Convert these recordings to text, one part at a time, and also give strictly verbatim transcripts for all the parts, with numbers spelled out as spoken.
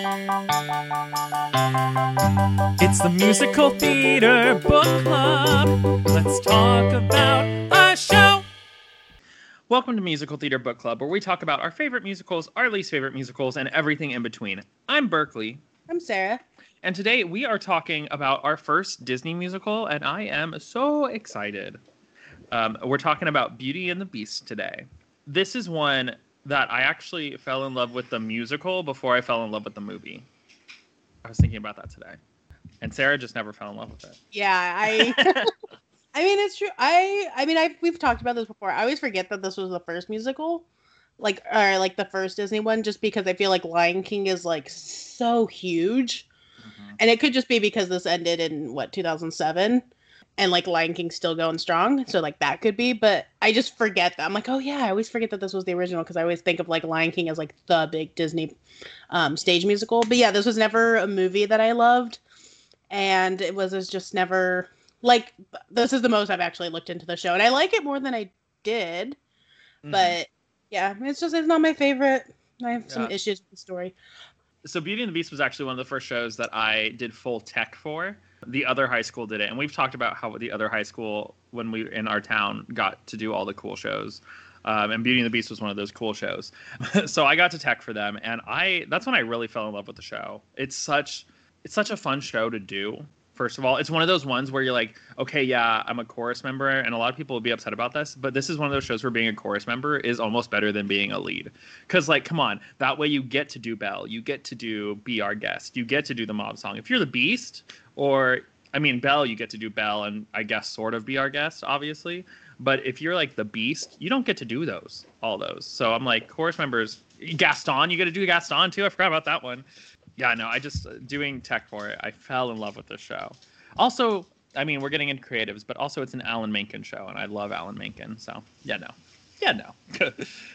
It's the Musical Theater Book Club. Let's talk about a show. Welcome to Musical Theater Book Club, where we talk about our favorite musicals, our least favorite musicals, and everything in between. I'm Berkeley. I'm Sarah. And today we are talking about our first Disney musical, and I am so excited. Um, we're talking about Beauty and the Beast today. This is one that I actually fell in love with the musical before I fell in love with the movie. I was thinking about that today. And Sarah just never fell in love with it. Yeah, I I mean it's true. I I mean I we've talked about this before. I always forget that this was the first musical. Like or like the first Disney one, just because I feel like Lion King is like so huge. Mm-hmm. And it could just be because this ended in what, two thousand seven? And like Lion King's still going strong, so like that could be, but I just forget that. I'm like, oh yeah, I always forget that this was the original because I always think of like Lion King as like the big Disney um, stage musical. But yeah, this was never a movie that I loved, and it was, it was just never like, this is the most I've actually looked into the show, and I like it more than I did. Mm-hmm. But yeah, it's just it's not my favorite. I have some yeah. issues with the story. So Beauty and the Beast was actually one of the first shows that I did full tech for. The other high school did it, and we've talked about how the other high school, when we in our town, got to do all the cool shows. Um, and Beauty and the Beast was one of those cool shows. So I got to tech for them, and I that's when I really fell in love with the show. It's such it's such a fun show to do. First of all, it's one of those ones where you're like, okay, yeah, I'm a chorus member, and a lot of people will be upset about this, but this is one of those shows where being a chorus member is almost better than being a lead. Because, like, come on, that way you get to do Belle, you get to do Be Our Guest, you get to do the mob song. If you're the Beast, or, I mean, Belle, you get to do Belle, and I guess sort of Be Our Guest, obviously. But if you're, like, the Beast, you don't get to do those, all those. So I'm like, chorus members, Gaston, you get to do Gaston, too? I forgot about that one. Yeah, no, I just, doing tech for it, I fell in love with the show. Also, I mean, we're getting into creatives, but also it's an Alan Menken show, and I love Alan Menken, so, yeah, no. Yeah, no.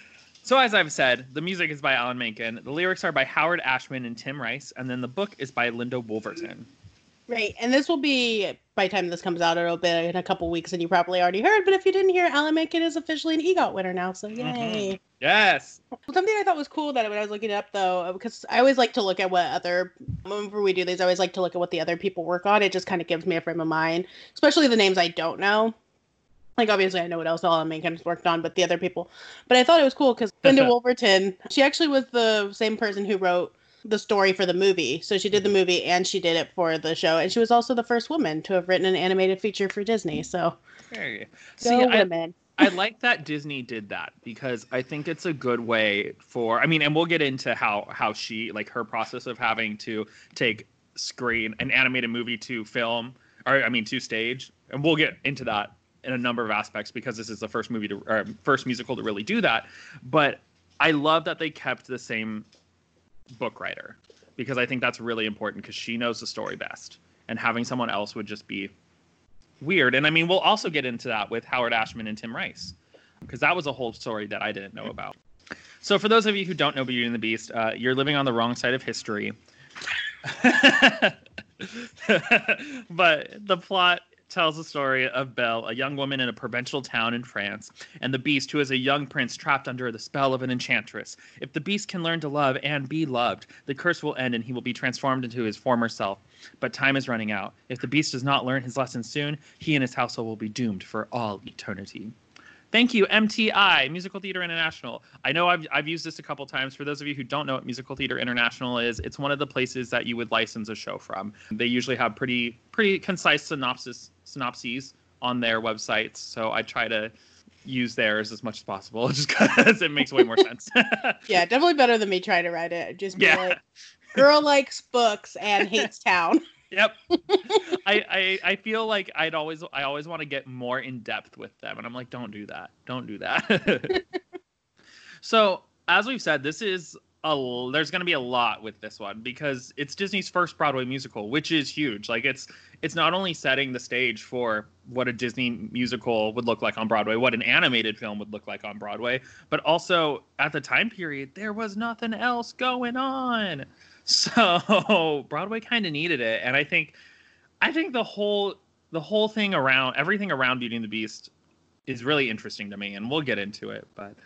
So, as I've said, the music is by Alan Menken, the lyrics are by Howard Ashman and Tim Rice, and then the book is by Linda Wolverton. Right, and this will be, by the time this comes out, it'll be in a couple weeks, and you probably already heard, but if you didn't hear, Alan Menken is officially an EGOT winner now, so yay! Mm-hmm. Yes! Something I thought was cool that when I was looking it up, though, because I always like to look at what other, whenever we do these, I always like to look at what the other people work on. It just kind of gives me a frame of mind, especially the names I don't know. Like, obviously, I know what else Alan Menken's worked on, but the other people. But I thought it was cool because Linda Wolverton, she actually was the same person who wrote the story for the movie. So she did the movie and she did it for the show. And she was also the first woman to have written an animated feature for Disney. So, there you go. See, go I, women. I like that Disney did that because I think it's a good way for, I mean, and we'll get into how, how she, like her process of having to take screen, an animated movie to film, or I mean, to stage. And we'll get into that in a number of aspects because this is the first movie to, or first musical to really do that. But I love that they kept the same book writer because I think that's really important because she knows the story best, and having someone else would just be weird. And I mean, we'll also get into that with Howard Ashman and Tim Rice because that was a whole story that I didn't know about. So for those of you who don't know Beauty and the Beast, uh, you're living on the wrong side of history. But the plot tells the story of Belle, a young woman in a provincial town in France, and the Beast, who is a young prince trapped under the spell of an enchantress. If the Beast can learn to love and be loved, the curse will end and he will be transformed into his former self. But time is running out. If the Beast does not learn his lesson soon, he and his household will be doomed for all eternity. Thank you, M T I, Musical Theater International. I know I've I've used this a couple times. For those of you who don't know what Musical Theater International is, it's one of the places that you would license a show from. They usually have pretty pretty concise synopsis synopses on their websites, so I try to use theirs as much as possible, just because it makes way more sense. Yeah, definitely better than me trying to write it. Just be yeah. like, girl likes books and hates town. Yep. I, I I feel like I'd always I always want to get more in depth with them, and I'm like, don't do that, don't do that. So as we've said, this is a there's going to be a lot with this one because it's Disney's first Broadway musical, which is huge. Like it's it's not only setting the stage for what a Disney musical would look like on Broadway, what an animated film would look like on Broadway, but also at the time period there was nothing else going on. So Broadway kind of needed it, and I think, I think the whole the whole thing around everything around Beauty and the Beast is really interesting to me, and we'll get into it. But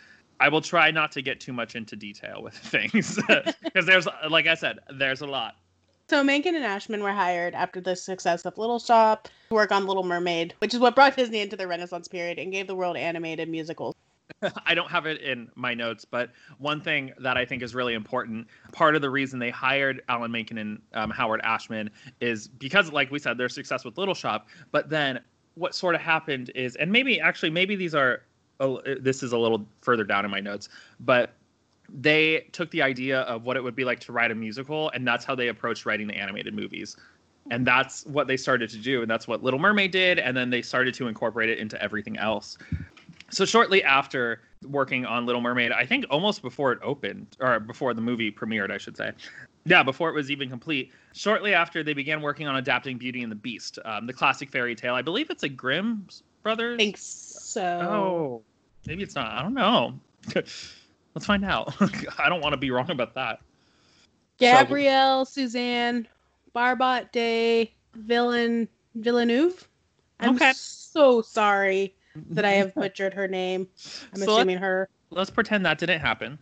I will try not to get too much into detail with things because there's, like I said, there's a lot. So Menken and Ashman were hired after the success of Little Shop to work on Little Mermaid, which is what brought Disney into the Renaissance period and gave the world animated musicals. I don't have it in my notes, but one thing that I think is really important, part of the reason they hired Alan Menken and um, Howard Ashman is because, like we said, their success with Little Shop. But then what sort of happened is, and maybe actually maybe these are, oh, this is a little further down in my notes, but they took the idea of what it would be like to write a musical, and that's how they approached writing the animated movies. And that's what they started to do, and that's what Little Mermaid did, and then they started to incorporate it into everything else. So shortly after working on Little Mermaid, I think almost before it opened, or before the movie premiered, I should say. Yeah, before it was even complete. Shortly after, they began working on adapting Beauty and the Beast, um, the classic fairy tale. I believe it's a Grimm Brothers? I think so. Oh, maybe it's not. I don't know. Let's find out. I don't want to be wrong about that. Gabrielle, so, Suzanne, Barbot Day, Villen, Villeneuve. I'm okay. so sorry that I have butchered her name. I'm so assuming her. Let's pretend that didn't happen.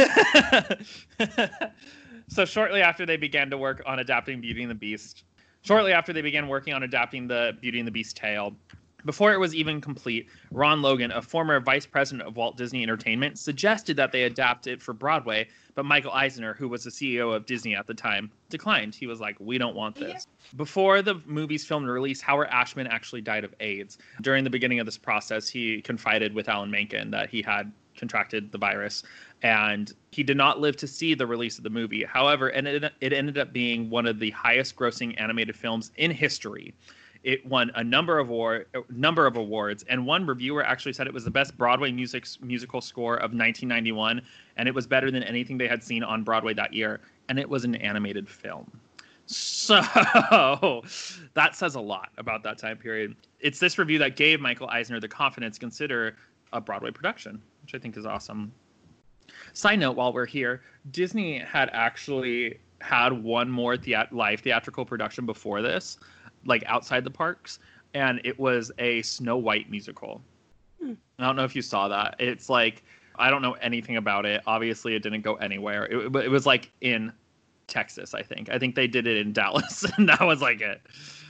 So shortly after they began to work on adapting Beauty and the Beast, shortly after they began working on adapting the Beauty and the Beast tale, before it was even complete, Ron Logan, a former vice president of Walt Disney Entertainment, suggested that they adapt it for Broadway, but Michael Eisner, who was the C E O of Disney at the time, declined. He was like, we don't want this. Yeah. Before the movie's filmed and release, Howard Ashman actually died of AIDS. During the beginning of this process, he confided with Alan Menken that he had contracted the virus, and he did not live to see the release of the movie. However, it, it ended up being one of the highest grossing animated films in history. It won a number of award, number of awards, and one reviewer actually said it was the best Broadway music musical score of nineteen ninety-one, and it was better than anything they had seen on Broadway that year, and it was an animated film. So that says a lot about that time period. It's this review that gave Michael Eisner the confidence to consider a Broadway production, which I think is awesome. Side note, while we're here, Disney had actually had one more thea- live theatrical production before this, like outside the parks, and it was a Snow White musical. Hmm. I don't know if you saw that. It's like, I don't know anything about it. Obviously, it didn't go anywhere. It, it was like in Texas, I think. I think they did it in Dallas, and that was like it.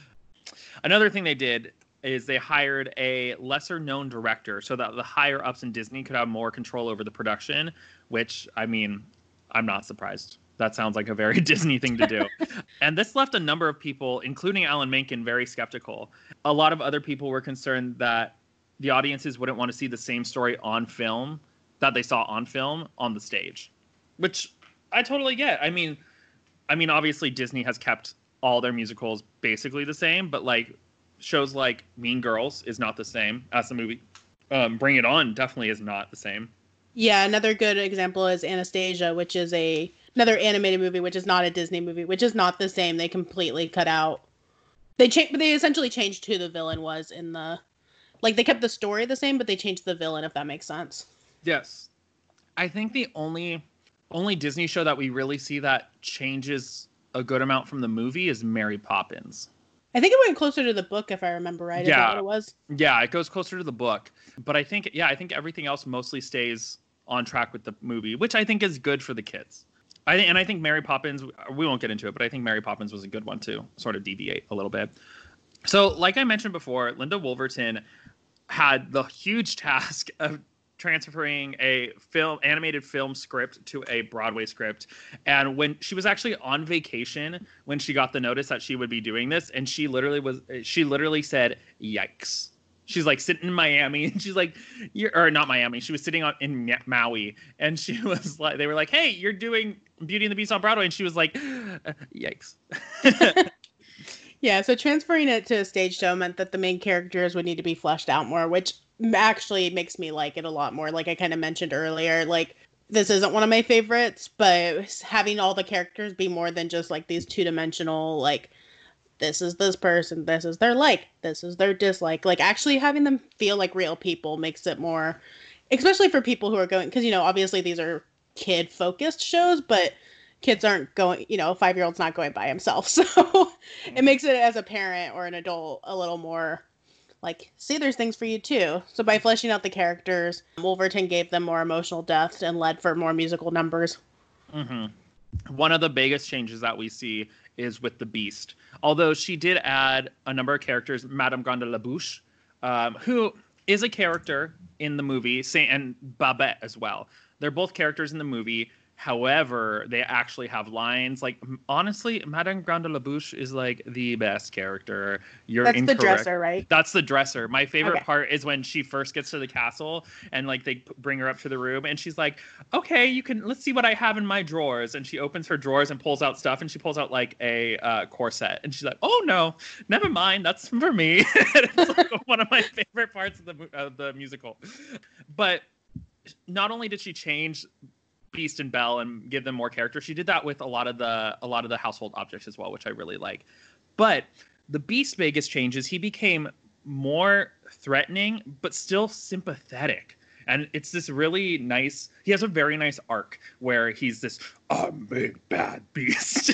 Another thing they did is they hired a lesser-known director so that the higher-ups in Disney could have more control over the production, which, I mean, I'm not surprised. That sounds like a very Disney thing to do. And this left a number of people, including Alan Menken, very skeptical. A lot of other people were concerned that the audiences wouldn't want to see the same story on film that they saw on film on the stage, which I totally get. I mean, I mean, obviously Disney has kept all their musicals basically the same, but like shows like Mean Girls is not the same as the movie. Um, Bring It On definitely is not the same. Yeah, another good example is Anastasia, which is a another animated movie, which is not a Disney movie, which is not the same. They completely cut out. They changed, but they essentially changed who the villain was in the, like they kept the story the same, but they changed the villain, if that makes sense. Yes, I think the only only Disney show that we really see that changes a good amount from the movie is Mary Poppins. I think it went closer to the book, if I remember right. Is yeah, that what it was? Yeah, it goes closer to the book. But I think, yeah, I think everything else mostly stays on track with the movie, which I think is good for the kids. I And I think Mary Poppins, we won't get into it, but I think Mary Poppins was a good one to sort of deviate a little bit. So, like I mentioned before, Linda Wolverton had the huge task of transferring a film animated film script to a Broadway script. And when she was actually on vacation, when she got the notice that she would be doing this, and she literally was, she literally said, yikes. She's like sitting in Miami, and she's like, you're, or not Miami, she was sitting on in Maui, and she was like, they were like, hey, you're doing Beauty and the Beast on Broadway. And she was like, yikes. Yeah, so transferring it to a stage show meant that the main characters would need to be fleshed out more, which actually makes me like it a lot more. Like I kind of mentioned earlier, like this isn't one of my favorites, but having all the characters be more than just like these two-dimensional, like this is this person, this is their like, this is their dislike, like actually having them feel like real people makes it more, especially for people who are going, because you know obviously these are kid focused shows, but kids aren't going, you know, a five-year-old's not going by himself, so it makes it as a parent or an adult a little more like, see, there's things for you too. So by fleshing out the characters, Wolverton gave them more emotional depth and led for more musical numbers. Mm-hmm. One of the biggest changes that we see is with the Beast. Although she did add a number of characters, Madame Grande La Bouche, um, who is a character in the movie, and Babette as well. They're both characters in the movie. However, they actually have lines. Like, honestly, Madame Grande La Bouche is like the best character. You're That's incorrect. the dresser, right? That's the dresser. My favorite Okay. part is when she first gets to the castle and like they bring her up to the room and she's like, okay, you can, let's see what I have in my drawers. And she opens her drawers and pulls out stuff and she pulls out like a uh, corset and she's like, oh no, never mind. That's for me. It's like one of my favorite parts of the, of the musical. But not only did she change Beast and Belle and give them more character, she did that with a lot of the a lot of the household objects as well, which I really like. But the Beast's biggest change is he became more threatening but still sympathetic, and it's this really nice, he has a very nice arc where he's this I'm big bad beast.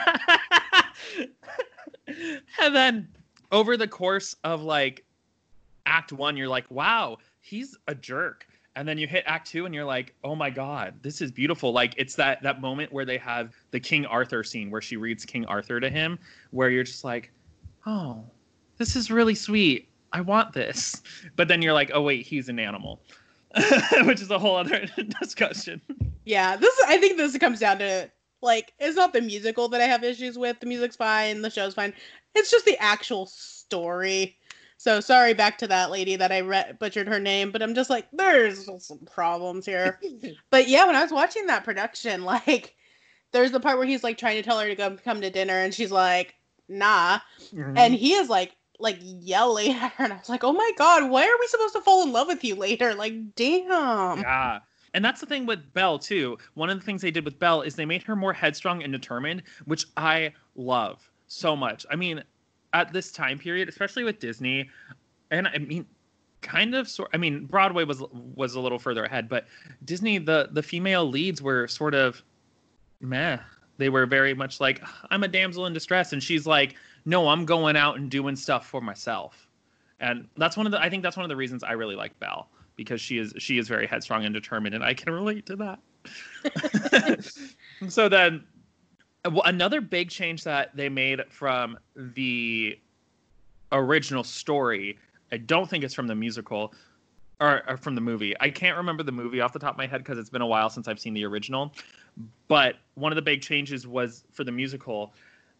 And then over the course of like act one, you're like, wow, he's a jerk. And then you hit act two and you're like, oh my God, this is beautiful. Like, it's that that moment where they have the King Arthur scene where she reads King Arthur to him, where you're just like, oh, this is really sweet. I want this. But then you're like, oh wait, he's an animal. Which is a whole other discussion. Yeah, this I think this comes down to, like, it's not the musical that I have issues with. The music's fine, the show's fine. It's just the actual story. So sorry, back to that lady that I re- butchered her name, but I'm just like, there's some problems here. But yeah, when I was watching that production, like, there's the part where he's like trying to tell her to go come to dinner, and she's like, nah, Mm-hmm. and he is like, like yelling at her, and I was like, oh my God, why are we supposed to fall in love with you later? Like, damn. Yeah. And that's the thing with Belle, too. One of the things they did with Belle is they made her more headstrong and determined, which I love so much. I mean, at this time period, especially with Disney, and I mean, kind of, sort. I mean, Broadway was was a little further ahead, but Disney, the the female leads were sort of meh. They were very much like, I'm a damsel in distress, and she's like, no, I'm going out and doing stuff for myself. And that's one of the, I think that's one of the reasons I really like Belle, because she is she is very headstrong and determined, and I can relate to that. So then, another big change that they made from the original story, I don't think it's from the musical or, or from the movie. I can't remember the movie off the top of my head because it's been a while since I've seen the original. But one of the big changes was for the musical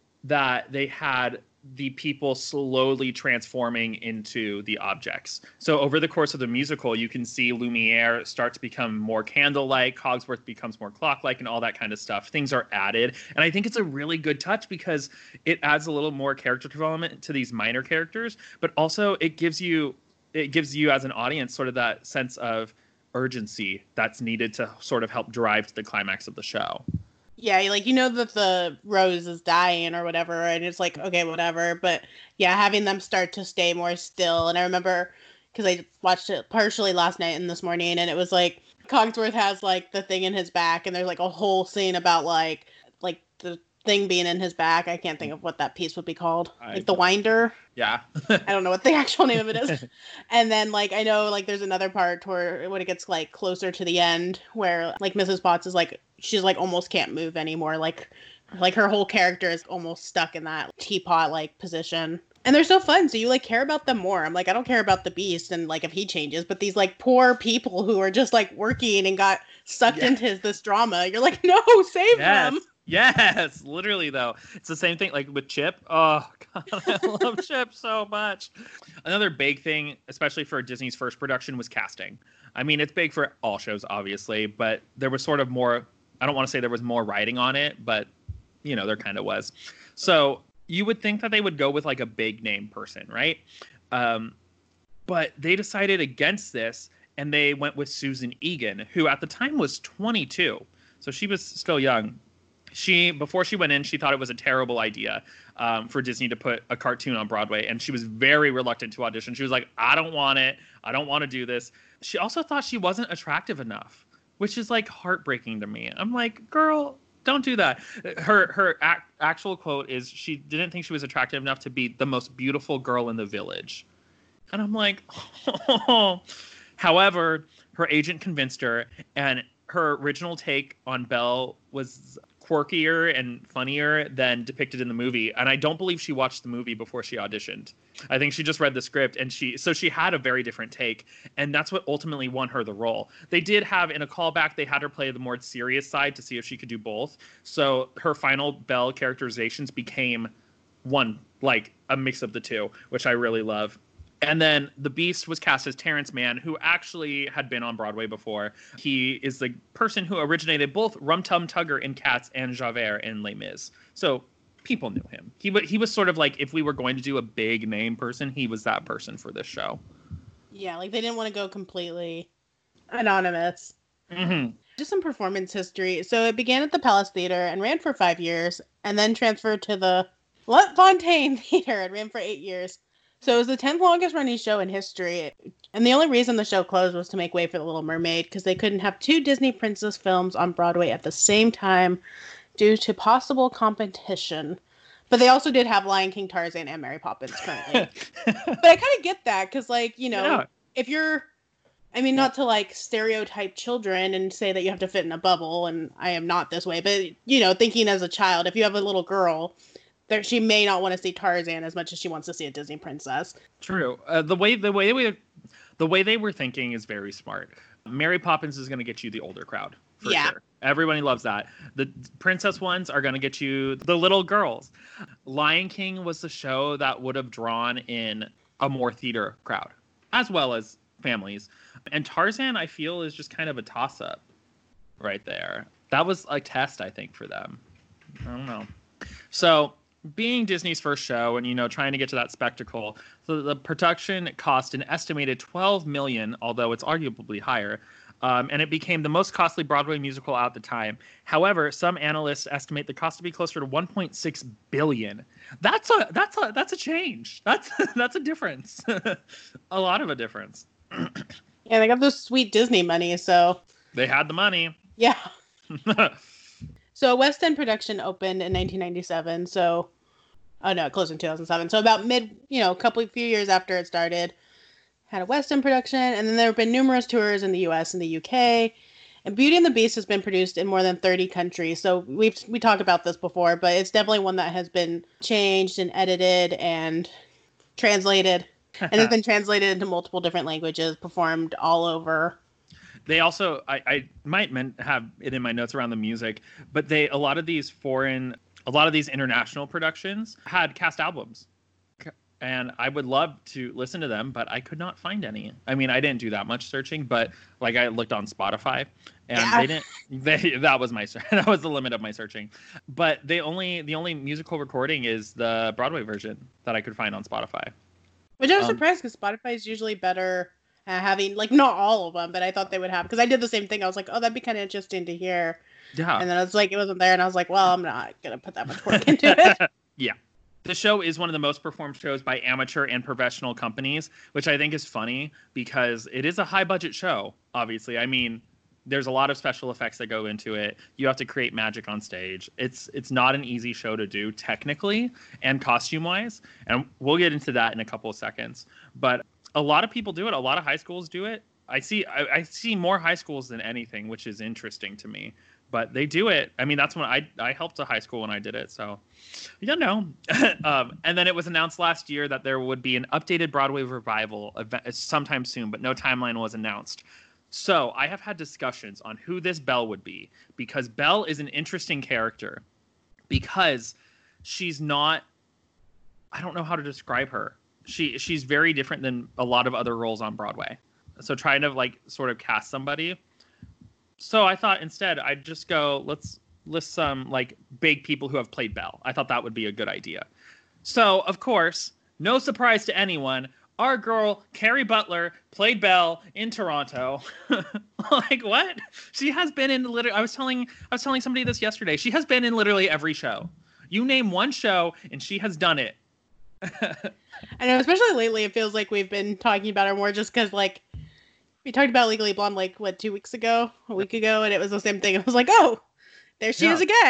that they had the people slowly transforming into the objects. So over the course of the musical, you can see Lumiere start to become more candle-like, Cogsworth becomes more clock-like, and all that kind of stuff. Things are added. And I think it's a really good touch because it adds a little more character development to these minor characters, but also it gives you it gives you as an audience sort of that sense of urgency that's needed to sort of help drive to the climax of the show. Yeah, like, you know that the Rose is dying or whatever, and it's like, okay, whatever. But yeah, having them start to stay more still. And I remember, because I watched it partially last night and this morning, and it was like, Cogsworth has like the thing in his back, and there's like a whole scene about like, like the thing being in his back. I can't think of what that piece would be called. I Like the winder. Yeah. I don't know what the actual name of it is. And then, like, I know, like, there's another part where when it gets, like, closer to the end where, like, Missus Potts is, like, she's, like, almost can't move anymore. Like, like her whole character is almost stuck in that teapot-like position. And they're so fun, so you, like, care about them more. I'm like, I don't care about the Beast and, like, if he changes, but these, like, poor people who are just, like, working and got sucked Yeah. into this drama. You're like, no, save Yes. them! Yes, literally though. It's the same thing like with Chip. Oh God, I love Chip so much. Another big thing, especially for Disney's first production, was casting. I mean, it's big for all shows, obviously, but there was sort of more, I don't want to say there was more writing on it, but you know, there kind of was. So you would think that they would go with like a big name person, right? Um, but they decided against this and they went with Susan Egan, who at the time was twenty-two. So she was still young. She, before she went in, she thought it was a terrible idea um, for Disney to put a cartoon on Broadway. And she was very reluctant to audition. She was like, I don't want it. I don't want to do this. She also thought she wasn't attractive enough, which is like heartbreaking to me. I'm like, girl, don't do that. Her her ac- actual quote is she didn't think she was attractive enough to be the most beautiful girl in the village. And I'm like, oh. However, her agent convinced her, and her original take on Belle was quirkier and funnier than depicted in the movie. And I don't believe she watched the movie before she auditioned. I think she just read the script, and she so she had a very different take, and that's what ultimately won her the role. They did have, in a callback, they had her play the more serious side to see if she could do both. So her final Belle characterizations became one, like a mix of the two, which I really love. And then the Beast was cast as Terrence Mann, who actually had been on Broadway before. He is the person who originated both Rum Tum Tugger in Cats and Javert in Les Mis. So people knew him. He, w- he was sort of like, if we were going to do a big name person, he was that person for this show. Yeah, like they didn't want to go completely anonymous. Mm-hmm. Just some performance history. So it began at the Palace Theater and ran for five years, and then transferred to the Le Fontaine Theater and ran for eight years. So it was the tenth longest running show in history. And the only reason the show closed was to make way for The Little Mermaid, because they couldn't have two Disney princess films on Broadway at the same time due to possible competition. But they also did have Lion King, Tarzan, and Mary Poppins currently. But I kind of get that, because, like, you know, yeah. if you're, I mean, not to, like, stereotype children and say that you have to fit in a bubble, and I am not this way, but, you know, thinking as a child, if you have a little girl, that she may not want to see Tarzan as much as she wants to see a Disney princess. True. Uh, the way the way we, the way they were thinking is very smart. Mary Poppins is going to get you the older crowd for yeah. sure. Everybody loves that. The princess ones are going to get you the little girls. Lion King was the show that would have drawn in a more theater crowd, as well as families. And Tarzan, I feel, is just kind of a toss-up right there. That was a test, I think, for them. I don't know. So, being Disney's first show and, you know, trying to get to that spectacle, so the production cost an estimated twelve million dollars, although it's arguably higher, um, and it became the most costly Broadway musical at the time. However, some analysts estimate the cost to be closer to one point six billion dollars. That's a that's a that's a change. That's that's a difference. A lot of a difference. Yeah, they got those sweet Disney money, so they had the money. Yeah. So a West End production opened in nineteen ninety-seven. So, oh no, it closed in two thousand seven. So about mid, you know, a couple few years after it started, had a West End production, and then there have been numerous tours in the U S and the U K. And Beauty and the Beast has been produced in more than thirty countries. So we've we talked about this before, but it's definitely one that has been changed and edited and translated, and has been translated into multiple different languages, performed all over. They also, I, I might have it in my notes around the music, but they, a lot of these foreign, a lot of these international productions had cast albums. And I would love to listen to them, but I could not find any. I mean, I didn't do that much searching, but like I looked on Spotify, and yeah. they didn't. They that was my that was the limit of my searching. But they only the only musical recording is the Broadway version that I could find on Spotify. Which I was um, surprised, because Spotify is usually better. Uh, having, like, not all of them, but I thought they would have, because I did the same thing. I was like, oh, that'd be kind of interesting to hear. Yeah. And then I was like, it wasn't there, and I was like, well, I'm not going to put that much work into it. Yeah. The show is one of the most performed shows by amateur and professional companies, which I think is funny, because it is a high-budget show, obviously. I mean, there's a lot of special effects that go into it. You have to create magic on stage. It's it's not an easy show to do, technically and costume-wise, and we'll get into that in a couple of seconds. But a lot of people do it. A lot of high schools do it. I see I, I see more high schools than anything, which is interesting to me. But they do it. I mean, that's when I I helped a high school when I did it. So, you don't know. um, and then it was announced last year that there would be an updated Broadway revival event sometime soon, but no timeline was announced. So I have had discussions on who this Belle would be, because Belle is an interesting character, because she's not, I don't know how to describe her. She she's very different than a lot of other roles on Broadway. So trying to like sort of cast somebody. So I thought instead I'd just go, let's list some like big people who have played Belle. I thought that would be a good idea. So of course, no surprise to anyone, our girl Carrie Butler played Belle in Toronto. Like, what? She has been in literally. I was telling I was telling somebody this yesterday. She has been in literally every show. You name one show, and she has done it. I know, especially lately, it feels like we've been talking about her more just because, like, we talked about Legally Blonde, like, what, two weeks ago? A week ago? And it was the same thing. I was like, oh, there she yeah. is again.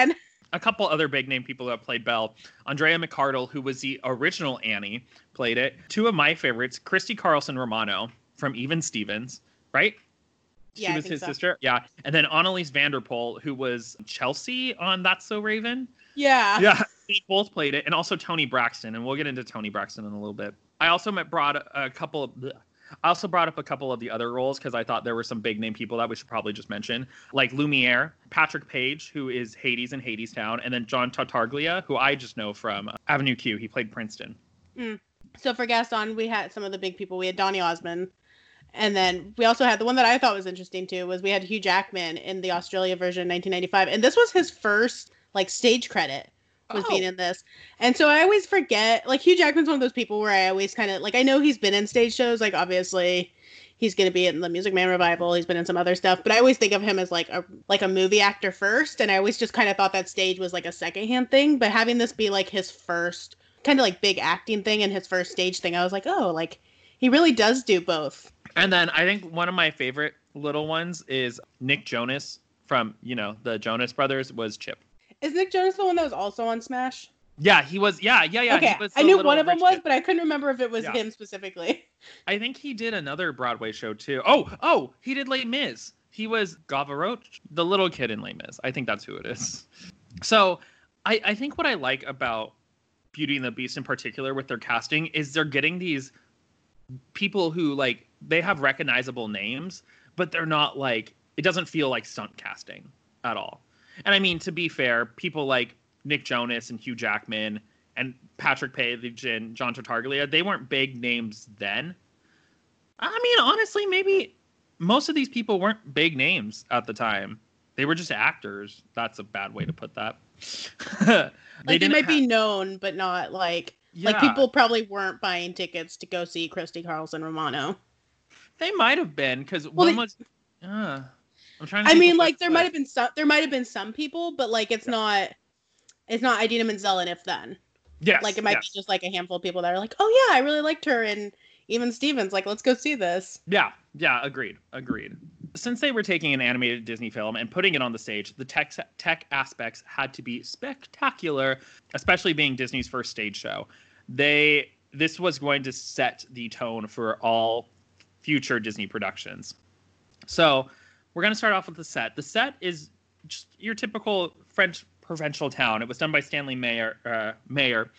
a couple other big name people who have played Belle. Andrea McArdle, who was the original Annie, played it. Two of my favorites, Christy Carlson Romano from Even Stevens, right? She Yeah, was I think his so. sister. Yeah. And then Annalise Vanderpool, who was Chelsea on That's So Raven. Yeah. Yeah. They both played it. And also Toni Braxton. And we'll get into Toni Braxton in a little bit. I also met, brought a, a couple of... Bleh. I also brought up a couple of the other roles because I thought there were some big name people that we should probably just mention, like Lumiere, Patrick Page, who is Hades in Hadestown, and then John Tartaglia, who I just know from Avenue Q. He played Princeton. Mm. So for Gaston, we had some of the big people. We had Donny Osmond, and then we also had the one that I thought was interesting too was we had Hugh Jackman in the Australia version in nineteen ninety-five, and this was his first like stage credit. Was Oh. being in this. And so I always forget, like Hugh Jackman's one of those people where I always kind of, like, I know he's been in stage shows, like obviously he's going to be in the Music Man revival, he's been in some other stuff, but I always think of him as like a like a movie actor first, and I always just kind of thought that stage was like a secondhand thing, but having this be like his first kind of like big acting thing and his first stage thing, I was like, oh, like he really does do both. And then I think one of my favorite little ones is Nick Jonas from, you know, the Jonas Brothers was Chip. Is Nick Jonas the one that was also on Smash? Yeah, he was. Yeah, yeah, yeah. Okay, he was I knew little one of them rich was, kid. but I couldn't remember if it was Yeah. him specifically. I think he did another Broadway show too. Oh, oh, he did Les Mis. He was Gavaroche, the little kid in Les Mis. I think that's who it is. So, I, I think what I like about Beauty and the Beast in particular with their casting is they're getting these people who like they have recognizable names, but they're not like it doesn't feel like stunt casting at all. And I mean, to be fair, people like Nick Jonas and Hugh Jackman and Patrick Page and John Tartaglia, they weren't big names then. I mean, honestly, maybe most of these people weren't big names at the time. They were just actors. That's a bad way to put that. they Like they didn't might ha- be known, but not like Yeah. like people probably weren't buying tickets to go see Christy Carlson Romano. They might have been because Well, one they- was. Uh, I'm trying to. I think mean, of like what- there might have been some there might have been some people, but like it's not it's not Idina Menzel and If Then. Yes, Like it might yes. be just like a handful of people that are like, oh yeah, I really liked her and even Stevens. Like let's go see this. Yeah, yeah, agreed, agreed. Since they were taking an animated Disney film and putting it on the stage, the tech tech aspects had to be spectacular, especially being Disney's first stage show. They this was going to set the tone for all future Disney productions. So we're going to start off with the set. The set is just your typical French provincial town. It was done by Stanley Mayer, uh, Mayer,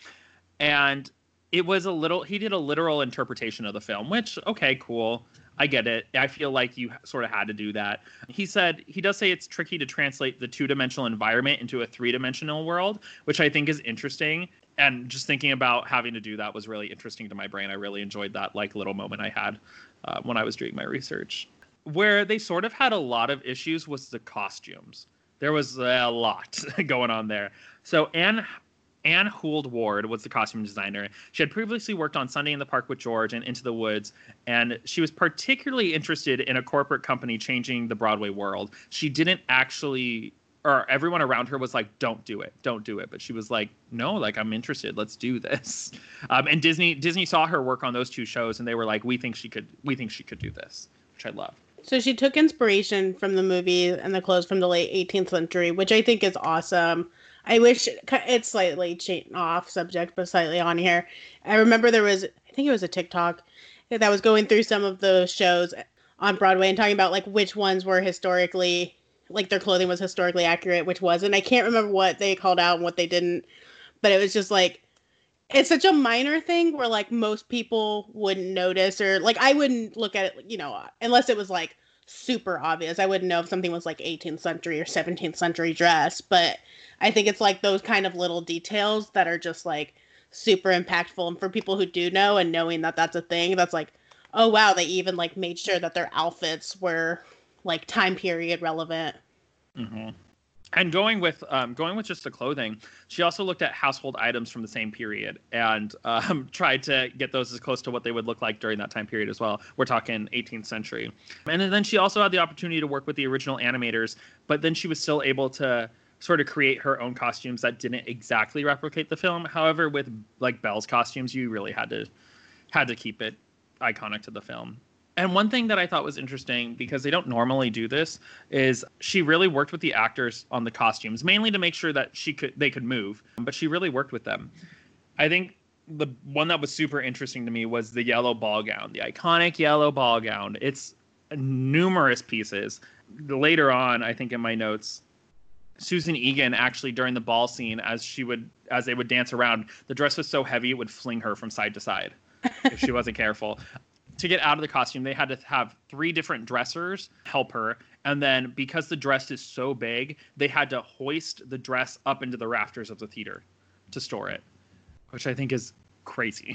and it was a little. He did a literal interpretation of the film, which okay, cool. I get it. I feel like you sort of had to do that. He said he does say it's tricky to translate the two-dimensional environment into a three-dimensional world, which I think is interesting. And just thinking about having to do that was really interesting to my brain. I really enjoyed that like little moment I had uh, when I was doing my research. Where they sort of had a lot of issues was the costumes. There was a lot going on there. So Anne Anne Hould Ward was the costume designer. She had previously worked on Sunday in the Park with George and Into the Woods, and she was particularly interested in a corporate company changing the Broadway world. She didn't actually, or everyone around her was like, don't do it, don't do it. But she was like, no, like, I'm interested, let's do this. Um, and Disney Disney saw her work on those two shows, and they were like, we think she could, we think she could do this, which I love. So she took inspiration from the movie and the clothes from the late eighteenth century, which I think is awesome. I wish it's slightly cha- off subject, but slightly on here. I remember there was, I think it was a TikTok that was going through some of the shows on Broadway and talking about like which ones were historically, like their clothing was historically accurate, which wasn't. I can't remember what they called out and what they didn't, but it was just like, it's such a minor thing where like most people wouldn't notice, or like I wouldn't look at it, you know, unless it was like super obvious. I wouldn't know if something was like eighteenth century or seventeenth century dress, but I think it's like those kind of little details that are just like super impactful. And for people who do know and knowing that that's a thing, that's like, oh wow, they even like made sure that their outfits were like time period relevant. Mm-hmm. And going with um, going with just the clothing, she also looked at household items from the same period and um, tried to get those as close to what they would look like during that time period as well. We're talking eighteenth century. And then she also had the opportunity to work with the original animators, but then she was still able to sort of create her own costumes that didn't exactly replicate the film. However, with like Belle's costumes, you really had to had to keep it iconic to the film. And one thing that I thought was interesting, because they don't normally do this, is she really worked with the actors on the costumes, mainly to make sure that she could they could move. But she really worked with them. I think the one that was super interesting to me was the yellow ball gown, the iconic yellow ball gown. It's numerous pieces. Later on, I think in my notes, Susan Egan actually during the ball scene, as she would as they would dance around, the dress was so heavy it would fling her from side to side if she wasn't careful. To get out of the costume, they had to have three different dressers help her. And then because the dress is so big, they had to hoist the dress up into the rafters of the theater to store it, which I think is crazy.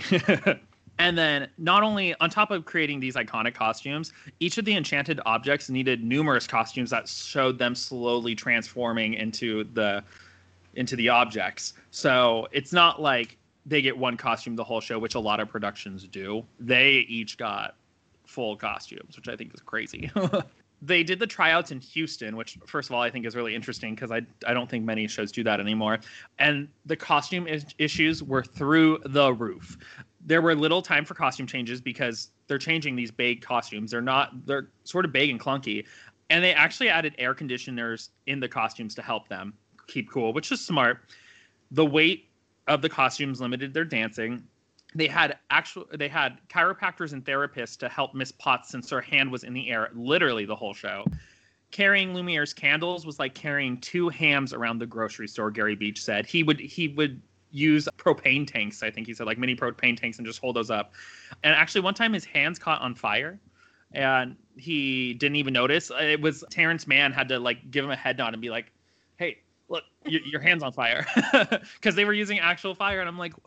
And then not only on top of creating these iconic costumes, each of the enchanted objects needed numerous costumes that showed them slowly transforming into the into the objects. So it's not like they get one costume the whole show, which a lot of productions do. They each got full costumes, which I think is crazy. They did the tryouts in Houston, which, first of all, I think is really interesting because I, I don't think many shows do that anymore. And the costume is- issues were through the roof. There were little time for costume changes because they're changing these big costumes. They're not, they're sort of big and clunky. And they actually added air conditioners in the costumes to help them keep cool, which is smart. The weight of the costumes limited their dancing. They had actual they had chiropractors and therapists to help Miss Potts since her hand was in the air literally the whole show. Carrying Lumiere's candles was like carrying two hams around the grocery store, Gary Beach said. He would he would use propane tanks, I think he said, like mini propane tanks, and just hold those up. And actually one time his hands caught on fire and he didn't even notice. It was Terrence Mann had to like give him a head nod and be like, "Hey, look, your, your hand's on fire," because they were using actual fire. And I'm like,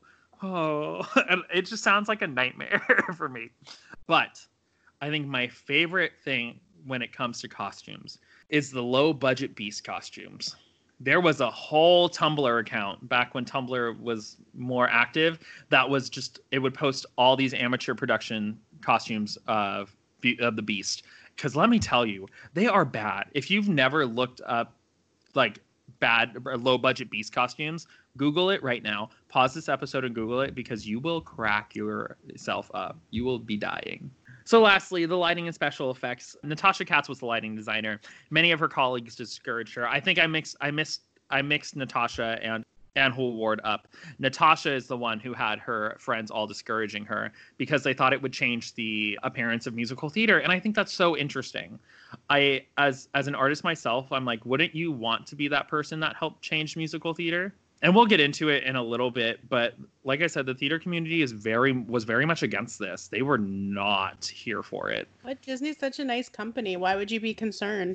oh, and it just sounds like a nightmare for me. But I think my favorite thing when it comes to costumes is the low budget Beast costumes. There was a whole Tumblr account back when Tumblr was more active that was just, it would post all these amateur production costumes of, of the Beast. Because let me tell you, they are bad. If you've never looked up like bad or low budget Beast costumes, Google it right now. Pause this episode and Google it because you will crack yourself up. You will be dying. So lastly, the lighting and special effects. Natasha Katz was the lighting designer. Many of her colleagues discouraged her. I think I mixed I missed I mixed Natasha and Anne Woolward up. Natasha is the one who had her friends all discouraging her because they thought it would change the appearance of musical theater. And I think that's so interesting. I as as an artist myself, I'm like, wouldn't you want to be that person that helped change musical theater? And we'll get into it in a little bit, but like I said, the theater community is very was very much against this. They were not here for it. But Disney's such a nice company. Why would you be concerned?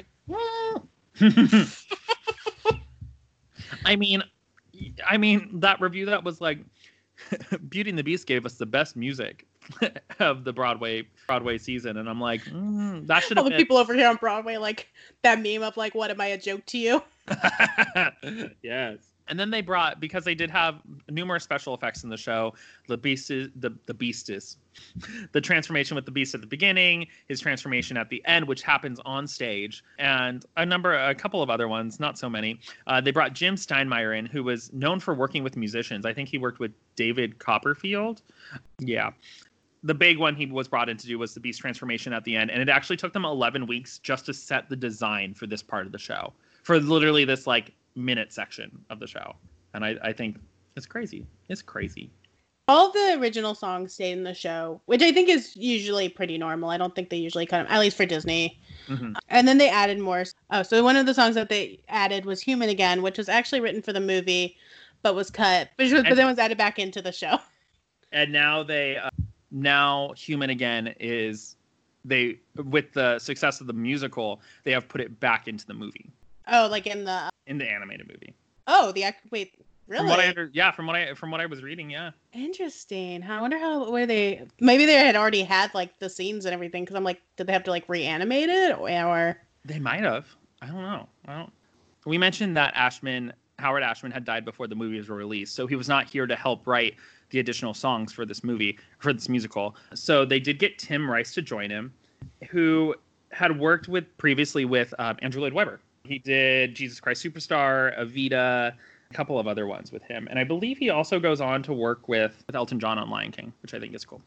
I mean, I mean that review that was like, Beauty and the Beast gave us the best music of the Broadway Broadway season, and I'm like, mm, that should have all the been... people over here on Broadway, like that meme of like, what am I, a joke to you? Yes. And then they brought, because they did have numerous special effects in the show, the beast is, the, the beast is, the transformation with the Beast at the beginning, his transformation at the end, which happens on stage, and a number, a couple of other ones, not so many. Uh, they brought Jim Steinmeier in, who was known for working with musicians. I think he worked with David Copperfield. Yeah. The big one he was brought in to do was the Beast transformation at the end, and it actually took them eleven weeks just to set the design for this part of the show, for literally this, like, minute section of the show. And I, I think it's crazy. It's crazy. All the original songs stayed in the show, which I think is usually pretty normal. I don't think they usually cut them, at least for Disney. Mm-hmm. And then they added more. Oh, so one of the songs that they added was Human Again, which was actually written for the movie, but was cut, which was, and, but then was added back into the show. And now they, uh, now Human Again is, they, with the success of the musical, they have put it back into the movie. Oh, like in the in the animated movie. Oh, the wait, really? From what I under, yeah, from what I from what I was reading, yeah. Interesting. I wonder how where they maybe they had already had like the scenes and everything, because I'm like, did they have to like reanimate it or? They might have. I don't know. I don't. We mentioned that Ashman Howard Ashman had died before the movies were released, so he was not here to help write the additional songs for this movie for this musical. So they did get Tim Rice to join him, who had worked with previously with um, Andrew Lloyd Webber. He did Jesus Christ Superstar, Evita, a couple of other ones with him. And I believe he also goes on to work with, with Elton John on Lion King, which I think is cool.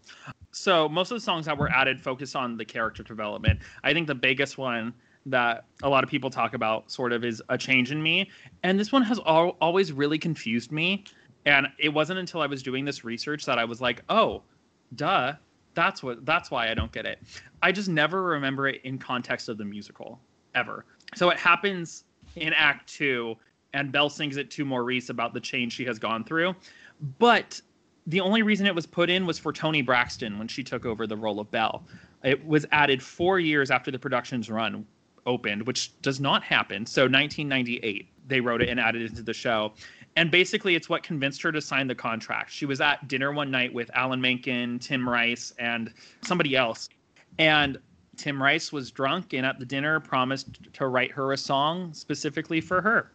So most of the songs that were added focus on the character development. I think the biggest one that a lot of people talk about sort of is A Change in Me. And this one has al- always really confused me. And it wasn't until I was doing this research that I was like, oh, duh, that's what that's why I don't get it. I just never remember it in context of the musical, ever. So it happens in Act Two, and Belle sings it to Maurice about the change she has gone through. But the only reason it was put in was for Toni Braxton when she took over the role of Belle. It was added four years after the production's run opened, which does not happen. So nineteen ninety-eight, they wrote it and added it into the show. And basically, it's what convinced her to sign the contract. She was at dinner one night with Alan Menken, Tim Rice, and somebody else. And Tim Rice was drunk and at the dinner promised to write her a song specifically for her.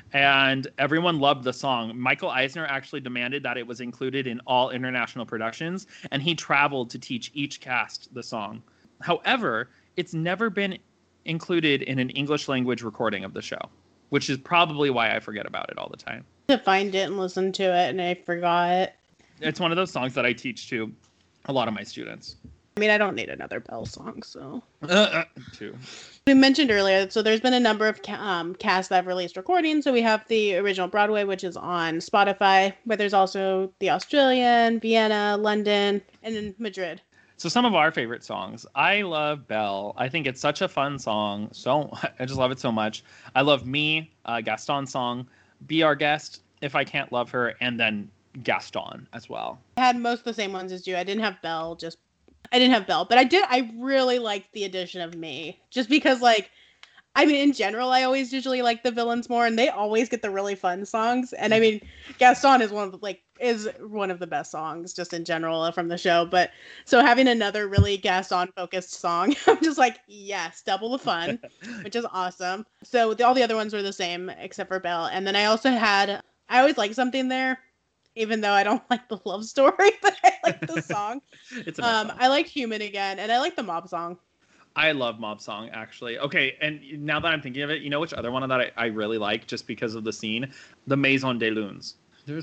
And everyone loved the song. Michael Eisner actually demanded that it was included in all international productions, and he traveled to teach each cast the song. However, it's never been included in an English language recording of the show, which is probably why I forget about it all the time. To find it and listen to it, and I forgot. It's one of those songs that I teach to a lot of my students. I mean, I don't need another Belle song, so. Uh, uh, too. We mentioned earlier, so there's been a number of ca- um, casts that have released recordings. So we have the original Broadway, which is on Spotify, but there's also the Australian, Vienna, London, and then Madrid. So some of our favorite songs. I love Belle. I think it's such a fun song. So I just love it so much. I love Me, uh, Gaston's song, Be Our Guest, If I Can't Love Her, and then Gaston as well. I had most of the same ones as you. I didn't have Belle, just I didn't have Belle, but I did. I really liked the addition of Me, just because, like, I mean, in general, I always usually like the villains more, and they always get the really fun songs. And I mean, Gaston is one of the, like is one of the best songs just in general from the show. But so having another really Gaston focused song, I'm just like, yes, double the fun, which is awesome. So the, all the other ones were the same except for Belle, and then I also had I always like something there. Even though I don't like the love story, but I like the song. It's a um, song. I like Human again, and I like the Mob song. I love Mob Song, actually. Okay, and now that I'm thinking of it, you know which other one that I, I really like just because of the scene? The Maison des Lunes. I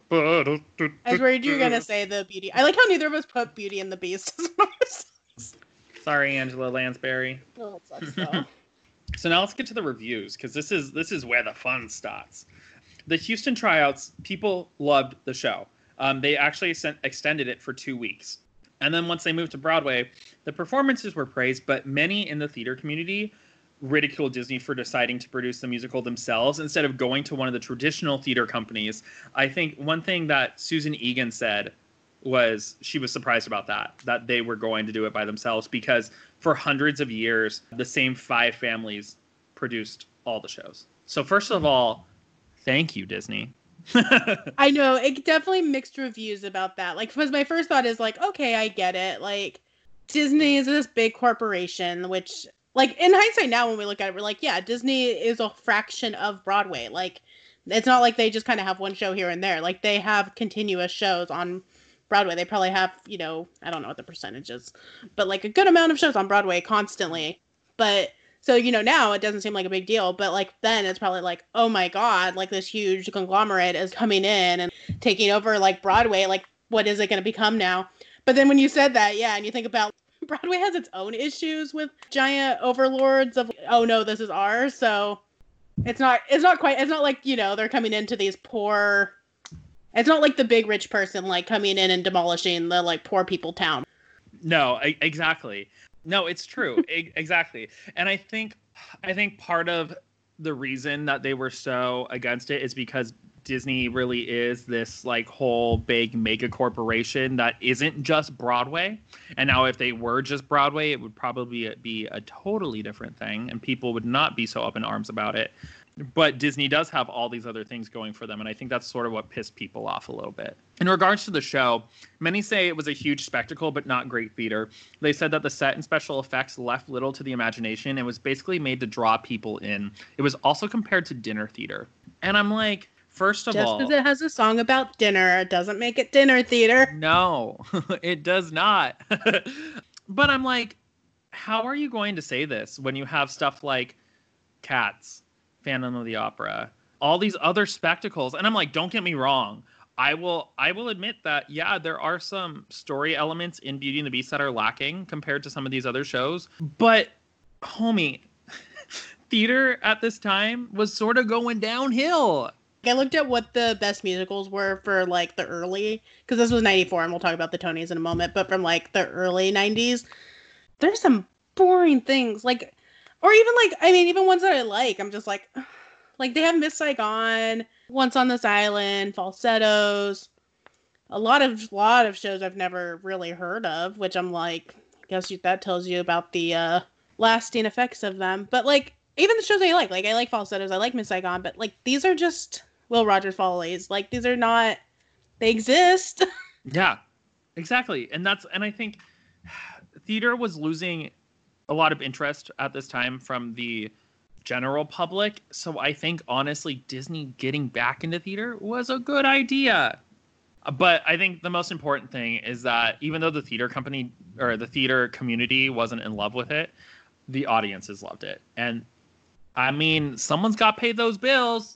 was worried you were going to say the Beauty. I like how neither of us put Beauty and the Beast as one of our songs. Sorry, Angela Lansbury. Oh, that sucks, though. So now let's get to the reviews, because this is this is where the fun starts. The Houston tryouts, people loved the show. Um, they actually sent, extended it for two weeks. And then once they moved to Broadway, the performances were praised, but many in the theater community ridiculed Disney for deciding to produce the musical themselves instead of going to one of the traditional theater companies. I think one thing that Susan Egan said was she was surprised about that, that they were going to do it by themselves, because for hundreds of years, the same five families produced all the shows. So first of all, thank you, Disney. I know, it definitely mixed reviews about that. Like, because my first thought is like, okay, I get it. Like, Disney is this big corporation, which, like, in hindsight now when we look at it, we're like, yeah, Disney is a fraction of Broadway. Like, it's not like they just kind of have one show here and there. Like, they have continuous shows on Broadway. They probably have, you know, I don't know what the percentage is, but like a good amount of shows on Broadway constantly. But so, you know, now it doesn't seem like a big deal, but like then it's probably like, oh my God, like this huge conglomerate is coming in and taking over like Broadway. Like, what is it going to become now? But then when you said that, yeah, and you think about Broadway has its own issues with giant overlords of, oh no, this is ours. So it's not, it's not quite, it's not like, you know, they're coming into these poor, it's not like the big rich person like coming in and demolishing the like poor people town. No, I, exactly. No, it's true. I, exactly. And I think I think part of the reason that they were so against it is because Disney really is this like whole big mega corporation that isn't just Broadway. And now if they were just Broadway, it would probably be a totally different thing and people would not be so up in arms about it. But Disney does have all these other things going for them, and I think that's sort of what pissed people off a little bit. In regards to the show, many say it was a huge spectacle, but not great theater. They said that the set and special effects left little to the imagination and was basically made to draw people in. It was also compared to dinner theater. And I'm like, first of Just all... Just because it has a song about dinner, it doesn't make it dinner theater. No, it does not. But I'm like, how are you going to say this when you have stuff like Cats, Phantom of the Opera, all these other spectacles? And I'm like, don't get me wrong. I will I will admit that, yeah, there are some story elements in Beauty and the Beast that are lacking compared to some of these other shows. But, homie, theater at this time was sort of going downhill. I looked at what the best musicals were for like the early, because this was ninety-four, and we'll talk about the Tonys in a moment, but from like the early nineties, there's some boring things. Like, or even like, I mean, even ones that I like, I'm just like, like they have Miss Saigon, Once on This Island, Falsettos, a lot of lot of shows I've never really heard of, which I'm like, I guess you, that tells you about the uh, lasting effects of them. But like, even the shows I like, like I like Falsettos, I like Miss Saigon, but like these are just Will Rogers Follies. Like these are not, they exist. Yeah, exactly. And that's, and I think theater was losing a lot of interest at this time from the general public. So I think honestly, Disney getting back into theater was a good idea. But I think the most important thing is that even though the theater company or the theater community wasn't in love with it, the audiences loved it. And I mean, someone's got to pay those bills.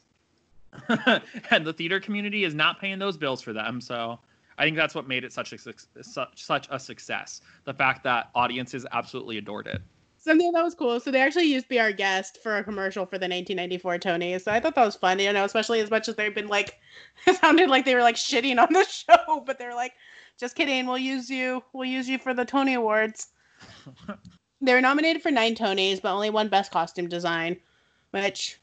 And the theater community is not paying those bills for them. So I think that's what made it such a such such a success. The fact that audiences absolutely adored it. Something that was cool. So they actually used Be Our Guest for a commercial for the nineteen ninety-four Tonys. So I thought that was fun, you know, especially as much as they've been like, it sounded like they were like shitting on the show, but they're like, just kidding. We'll use you. We'll use you for the Tony Awards. They were nominated for nine Tonys, but only won Best Costume Design, which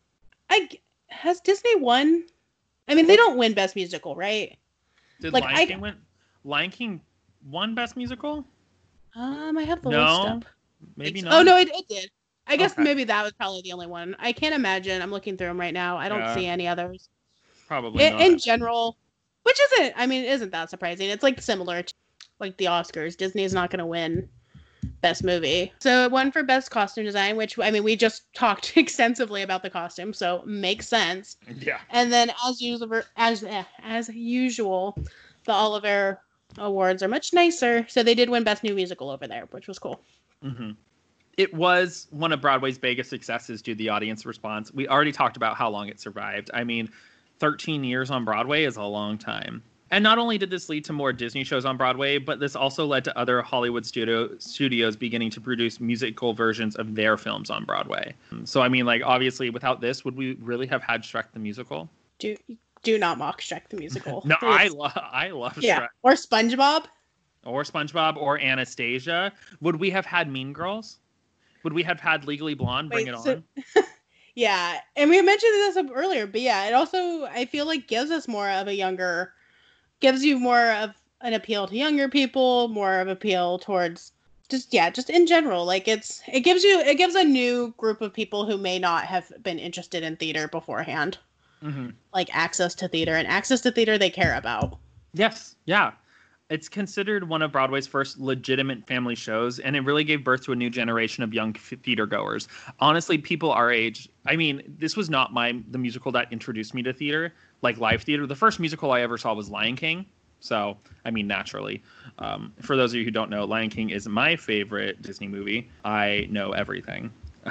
I has Disney won? I mean, they don't win Best Musical, right? Did like, Lion I, King win? Lion King won Best Musical? Um, I have the no, list up. Maybe so. not. Oh no, it, it did. I guess okay. maybe that was probably the only one. I can't imagine. I'm looking through them right now. I don't yeah. see any others. Probably in, not. in general, which isn't. I mean, isn't that surprising? It's like similar to like the Oscars. Disney's not going to win Best Movie. So it won for Best Costume Design, which, I mean, we just talked extensively about the costume, so makes sense. Yeah. And then as usual, as eh, as usual, the Oliver Awards are much nicer. So they did win Best New Musical over there, which was cool. Mm-hmm. It was one of Broadway's biggest successes due to the audience response. We already talked about how long it survived. I mean, thirteen years on Broadway is a long time. And not only did this lead to more Disney shows on Broadway, but this also led to other Hollywood studio studios beginning to produce musical versions of their films on Broadway. So, I mean, like, obviously, without this, would we really have had Shrek the Musical? Do do not mock Shrek the Musical. No, I, lo- I love yeah. Shrek. Or SpongeBob. Or SpongeBob or Anastasia. Would we have had Mean Girls? Would we have had Legally Blonde? Bring Wait, it so, on. Yeah, and we mentioned this earlier, but yeah, it also, I feel like, gives us more of a younger, gives you more of an appeal to younger people, more of appeal towards just, yeah, just in general. Like, it's, it gives you, it gives a new group of people who may not have been interested in theater beforehand, Mm-hmm. like, access to theater, and access to theater they care about. Yes, yeah. It's considered one of Broadway's first legitimate family shows, and it really gave birth to a new generation of young theater goers. Honestly, people our age, I mean, this was not my the musical that introduced me to theater, like live theater. The first musical I ever saw was Lion King. So, I mean, naturally. Um, for those of you who don't know, Lion King is my favorite Disney movie. I know everything.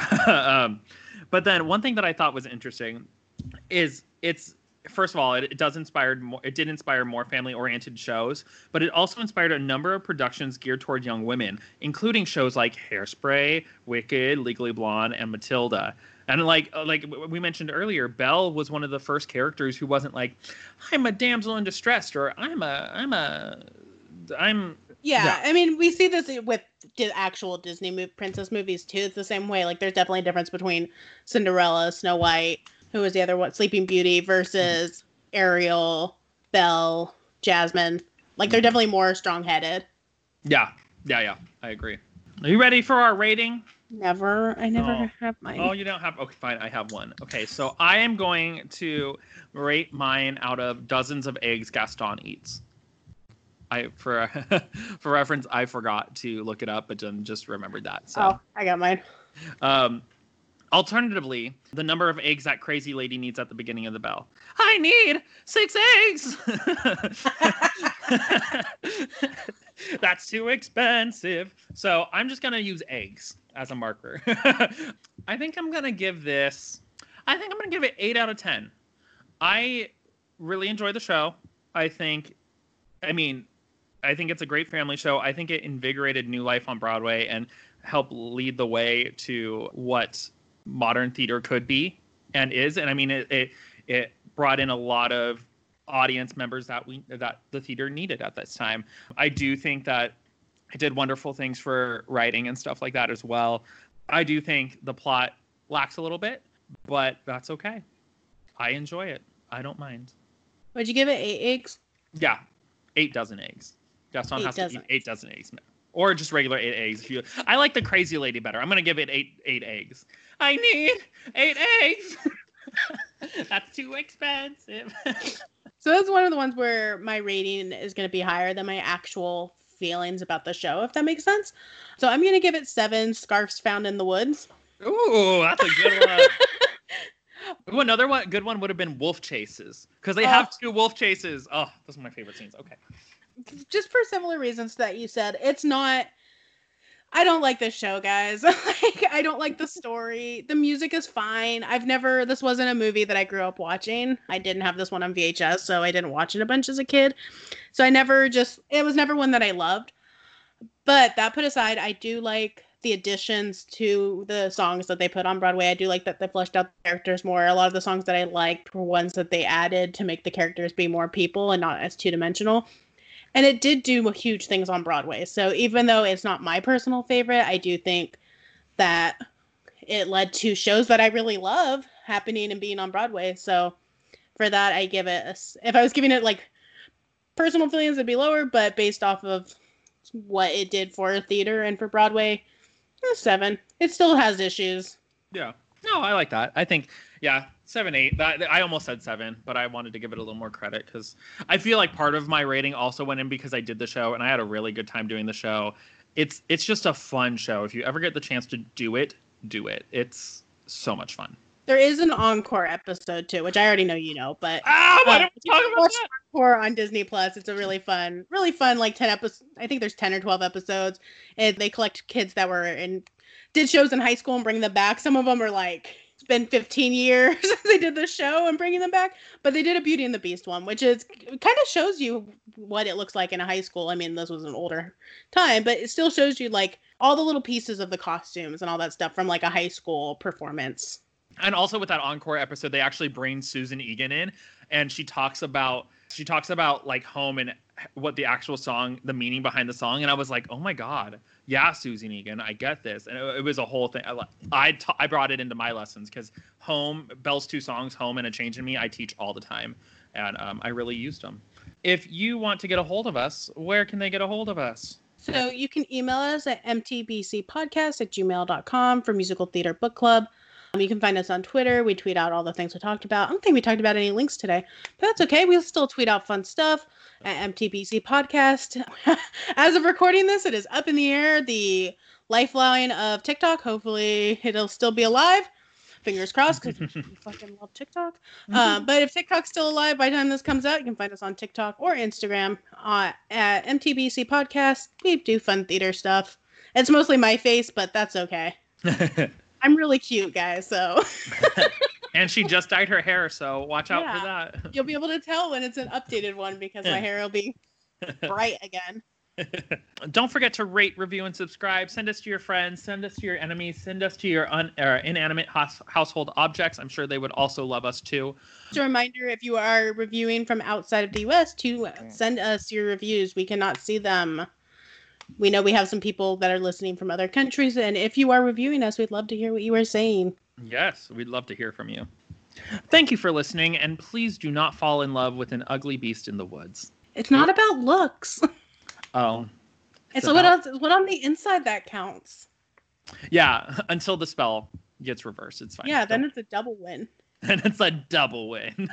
um, but then one thing that I thought was interesting is it's, first of all, it, it does inspire more, it did inspire more family-oriented shows, but it also inspired a number of productions geared toward young women, including shows like Hairspray, Wicked, Legally Blonde, and Matilda. And like like we mentioned earlier, Belle was one of the first characters who wasn't like, I'm a damsel in distress, or I'm a I'm a I'm Yeah, yeah. I mean, we see this with the actual Disney mo- princess movies too. It's the same way. Like, there's definitely a difference between Cinderella, Snow White, who was the other one, Sleeping Beauty, versus Ariel, Belle, Jasmine. Like, they're definitely more strong-headed. Yeah, yeah, yeah. I agree. Are you ready for our rating? Never. I never Oh. have mine. Oh, you don't have? Okay, fine. I have one. Okay, so I am going to rate mine out of dozens of eggs Gaston eats. I for for reference, I forgot to look it up, but then just remembered that. So, Oh, I got mine. um, alternatively, the number of eggs that crazy lady needs at the beginning of the bell. I need six eggs. That's too expensive. So I'm just gonna use eggs as a marker. I think I'm gonna give this. I think I'm gonna give it eight out of ten. I really enjoy the show. I think, I mean, I think it's a great family show. I think it invigorated new life on Broadway and helped lead the way to what modern theater could be and is. And I mean, it it, it brought in a lot of audience members that we that the theater needed at this time. I do think that it did wonderful things for writing and stuff like that as well. I do think the plot lacks a little bit, but that's okay. I enjoy it. I don't mind. Would you give it eight eggs? Yeah, eight dozen eggs. Gaston Eight has dozen. to eat eight dozen eggs, or just regular eight eggs. If you, I like the crazy lady better. I'm gonna give it eight eight eggs. I need eight eggs. That's too expensive. So that's one of the ones where my rating is going to be higher than my actual feelings about the show, if that makes sense. So I'm going to give it seven scarves found in the woods. Ooh, that's a good one. Ooh, another one, good one would have been wolf chases, because they Oh. have two wolf chases. Oh, those are my favorite scenes. Okay. Just for similar reasons that you said. It's not... I don't like this show, guys. Like, I don't like the story. The music is fine. I've never... This wasn't a movie that I grew up watching. I didn't have this one on V H S, so I didn't watch it a bunch as a kid. So I never just... It was never one that I loved. But that put aside, I do like the additions to the songs that they put on Broadway. I do like that they fleshed out the characters more. A lot of the songs that I liked were ones that they added to make the characters be more people and not as two-dimensional. And it did do huge things on Broadway. So even though it's not my personal favorite, I do think that it led to shows that I really love happening and being on Broadway. So for that, I give it, a, if I was giving it like personal feelings, it'd be lower. But based off of what it did for theater and for Broadway, a seven. It still has issues. Yeah. No, I like that. I think, yeah, seven, eight. That I almost said seven, but I wanted to give it a little more credit because I feel like part of my rating also went in because I did the show and I had a really good time doing the show. It's it's just a fun show. If you ever get the chance to do it, do it. It's so much fun. There is an encore episode too, which I already know you know, but Ah, why uh, don't we you talk can about watch that? Encore on Disney Plus. It's a really fun, really fun, like ten episodes. I think there's ten or twelve episodes, and they collect kids that were in did shows in high school and bring them back. Some of them are like it's been fifteen years since they did the show and bringing them back, but they did a Beauty and the Beast one, which is kind of shows you what it looks like in a high school. I mean, this was an older time, but it still shows you like all the little pieces of the costumes and all that stuff from like a high school performance. And also with that encore episode, they actually bring Susan Egan in, and she talks about she talks about like home and what the actual song, the meaning behind the song. And I was like, oh my god, yeah, Susan Egan, I get this. And it, it was a whole thing. I I, ta- I brought it into my lessons because home, Belle's two songs, Home and A Change in Me, I teach all the time, and um, I really used them. If you want to get a hold of us, where can they get a hold of us? So you can email us at m t b c podcast at gmail dot com for Musical Theater Book Club. Um, you can find us on Twitter. We tweet out all the things we talked about. I don't think we talked about any links today, but that's okay. We'll still tweet out fun stuff at M T B C Podcast. As of recording this, it is up in the air. The lifeline of TikTok. Hopefully it'll still be alive. Fingers crossed, because we fucking love TikTok. Uh, but if TikTok's still alive by the time this comes out, you can find us on TikTok or Instagram uh, at M T B C Podcast. We do fun theater stuff. It's mostly my face, but that's okay. I'm really cute, guys, so. And she just dyed her hair, so watch out Yeah. for that. You'll be able to tell when it's an updated one because my hair will be bright again. Don't forget to rate, review, and subscribe. Send us to your friends. Send us to your enemies. Send us to your un- uh, inanimate house- household objects. I'm sure they would also love us too. Just a reminder, if you are reviewing from outside of the U S, to send us your reviews. We cannot see them. We know we have some people that are listening from other countries, and if you are reviewing us, we'd love to hear what you are saying. Yes, we'd love to hear from you. Thank you for listening, and please do not fall in love with an ugly beast in the woods. It's not about looks. Oh. It's about- what else? What on the inside that counts. Yeah, until the spell gets reversed. It's fine. Yeah, then Don't- it's a double win. and it's a double win.